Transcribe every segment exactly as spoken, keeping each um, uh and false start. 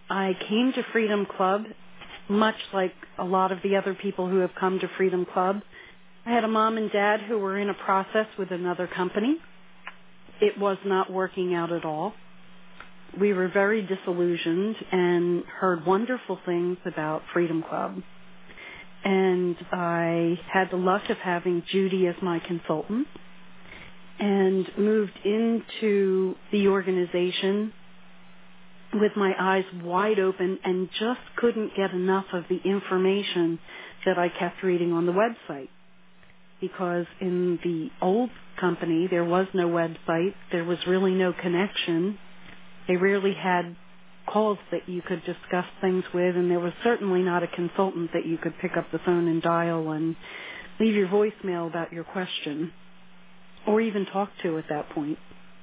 I came to Freedom Club much like a lot of the other people who have come to Freedom Club. I had a mom and dad who were in a process with another company. It was not working out at all. We were very disillusioned and heard wonderful things about Freedom Club. And I had the luck of having Judy as my consultant and moved into the organization with my eyes wide open and just couldn't get enough of the information that I kept reading on the website. Because in the old company, there was no website. There was really no connection. They rarely had calls that you could discuss things with, and there was certainly not a consultant that you could pick up the phone and dial and leave your voicemail about your question or even talk to at that point.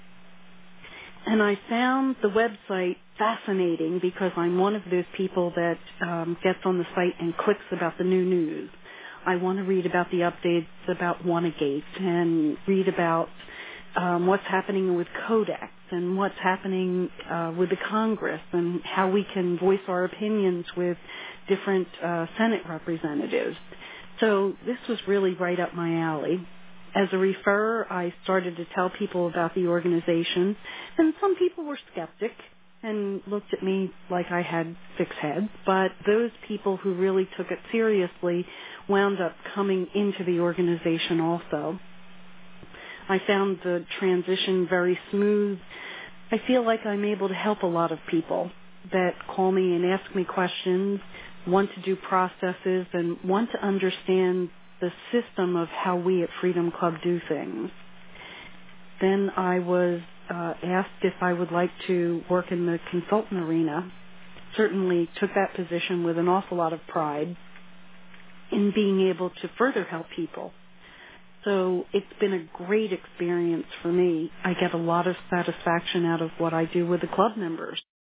And I found the website fascinating because I'm one of those people that um, gets on the site and clicks about the new news. I want to read about the updates about Wanagate and read about um, what's happening with Kodak and what's happening uh, with the Congress and how we can voice our opinions with different uh, Senate representatives. So this was really right up my alley. As a referrer, I started to tell people about the organization, and some people were skeptic and looked at me like I had six heads, but those people who really took it seriously wound up coming into the organization also. I found the transition very smooth. I feel like I'm able to help a lot of people that call me and ask me questions, want to do processes, and want to understand the system of how we at Freedom Club do things. Then I was uh, asked if I would like to work in the consultant arena. Certainly took that position with an awful lot of pride in being able to further help people. So it's been a great experience for me. I get a lot of satisfaction out of what I do with the club members.